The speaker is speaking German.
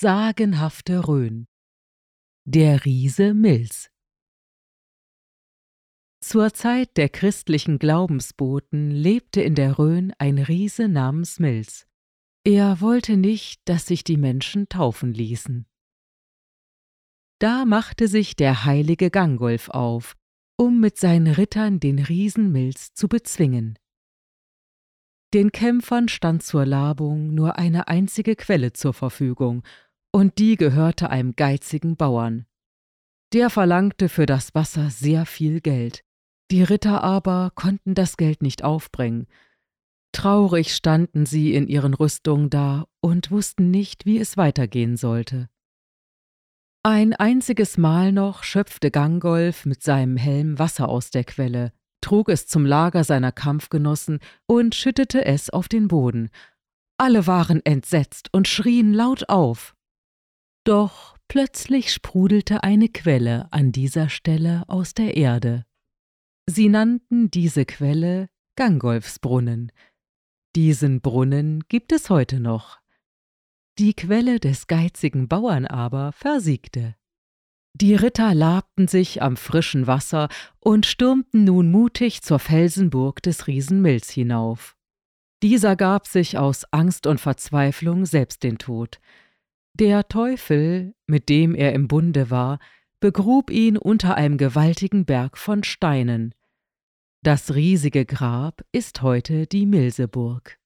sagenhafte Rhön. Der Riese Mills. Zur Zeit der christlichen Glaubensboten lebte in der Rhön ein Riese namens Mills. Er wollte nicht, dass sich die Menschen taufen ließen. Da machte sich der heilige Gangolf auf, um mit seinen Rittern den Riesen Mills zu bezwingen. Den Kämpfern stand zur Labung nur eine einzige Quelle zur Verfügung, und die gehörte einem geizigen Bauern. Der verlangte für das Wasser sehr viel Geld. Die Ritter aber konnten das Geld nicht aufbringen. Traurig standen sie in ihren Rüstungen da und wussten nicht, wie es weitergehen sollte. Ein einziges Mal noch schöpfte Gangolf mit seinem Helm Wasser aus der Quelle, trug es zum Lager seiner Kampfgenossen und schüttete es auf den Boden. Alle waren entsetzt und schrien laut auf. Doch plötzlich sprudelte eine Quelle an dieser Stelle aus der Erde. Sie nannten diese Quelle Gangolfsbrunnen. Diesen Brunnen gibt es heute noch. Die Quelle des geizigen Bauern aber versiegte. Die Ritter labten sich am frischen Wasser und stürmten nun mutig zur Felsenburg des Riesen Mills hinauf. Dieser gab sich aus Angst und Verzweiflung selbst den Tod. Der Teufel, mit dem er im Bunde war, begrub ihn unter einem gewaltigen Berg von Steinen. Das riesige Grab ist heute die Milseburg.